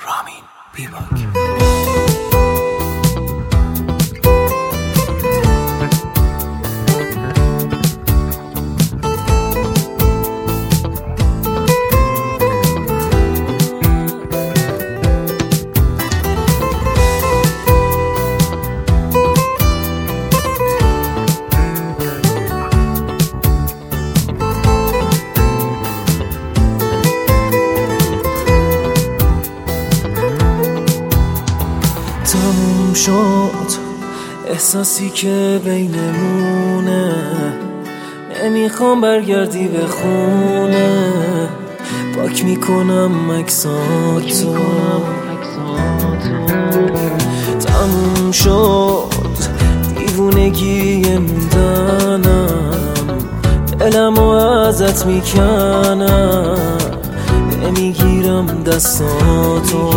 رامین بیباک. تموم شد احساسی که بینمونه، نمیخوام برگردی به خونه. پاک میکنم عکساتو. تموم شد دیوونگی موندنم، دلمو ازت میکنم، نمیگیرم دستاتو.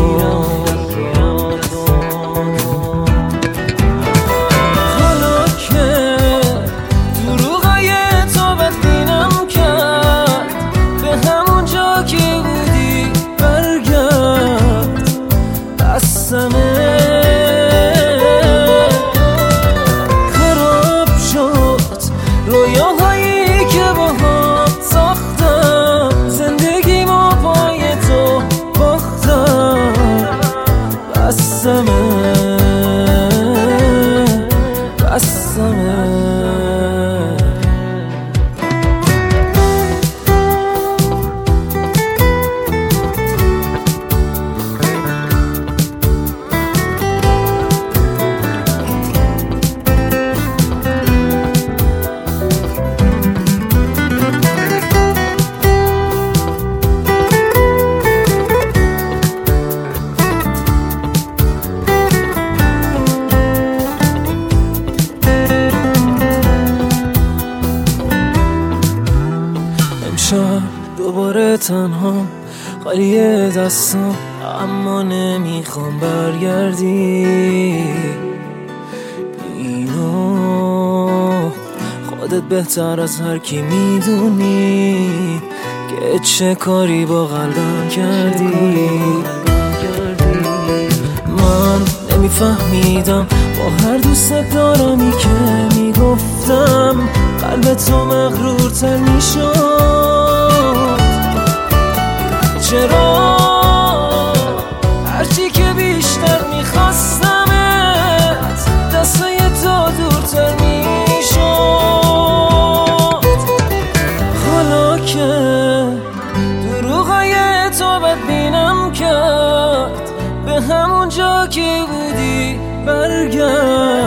خراب شد رویاهایی که باهات ساختم، زندگیمو پای تو باختم. بسمه دوباره تنها خالی دستم، اما نمیخوام برگردی. اینو خودت بهتر از هر کی میدونی که چه کاری با قلبم کردی. من نمیفهمیدم با هر دوست دارمی که میگفتم، قلب تو مغرورتر میشد. چرا هرچی که بیشتر میخواستمت، دستای تو دورتر میشد. حالا که دروغای تو بدبینم کرد، به همون جا که بودی برگرد.